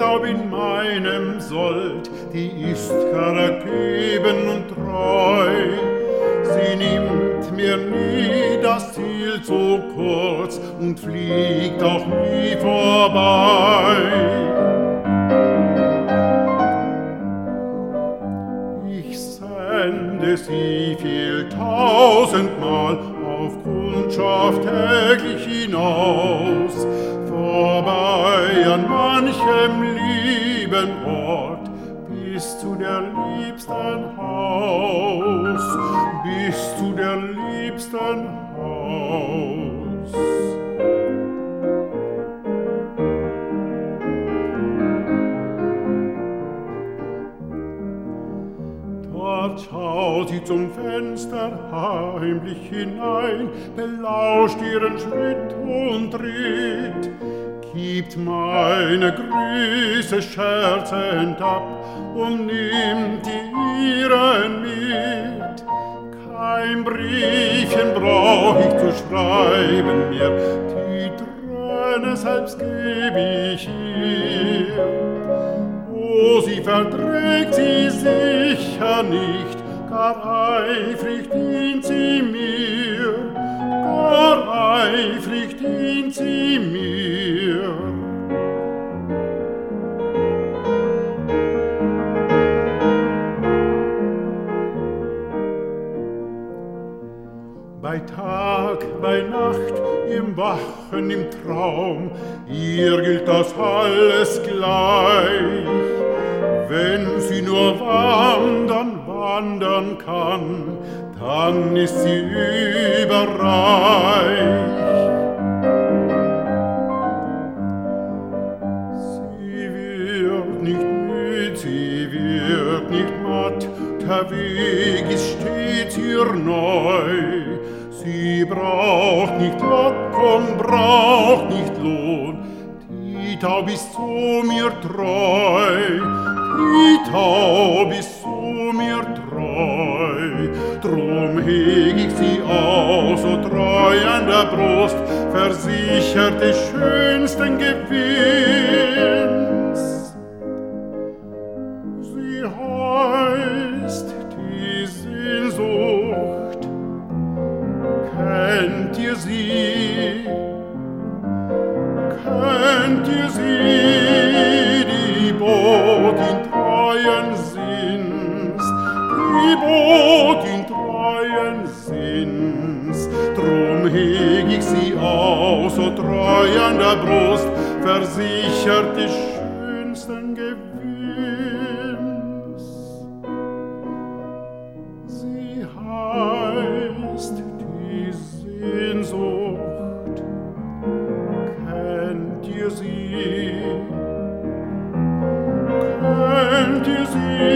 glaub in meinem Sold, die ist ergeben und treu. Sie nimmt mir nie das Ziel zu kurz und fliegt auch nie vorbei. Ich sende sie viel tausendmal auf Kundschaft täglich hinaus, vorbei an manchem lieben Ort, bis zu der liebsten Haus, bis zu der liebsten Haus. Dort schaut sie zum Fenster heimlich hinein, belauscht ihren Schritt und Tritt, gibt meine Grüße scherzend ab und nimmt die ihren mit. Kein Briefchen brauch ich zu schreiben mehr, die Träne selbst geb ich ihr. Oh, sie verträgt sie sicher nicht, gar eifrig dient sie mir, gar eifrig dient sie mir. Bei Tag, bei Nacht, im Wachen, im Traum, ihr gilt das alles gleich. Wenn sie nur wandern kann, dann ist sie überreich. Sie wird nicht müd, sie wird nicht matt, der Weg ist stets ihr neu. Sie braucht nicht Lock und braucht nicht Lohn, die Taub ist zu mir treu, die Taub ist zu mir treu. Drum heg ich sie aus, so treu an der Brust, versichert des schönsten Gewinns. Sie heißt die Sehnsucht, kennt ihr sie? Kennt ihr sie, die Botin treuen Sinns, die Botin treuen Sinns? Drum heg ich sie aus, so treu an der Brust, versichert des schönsten Gewinns. Sie heißt die Sehnsucht, kennt ihr sie? Kennt ihr sie?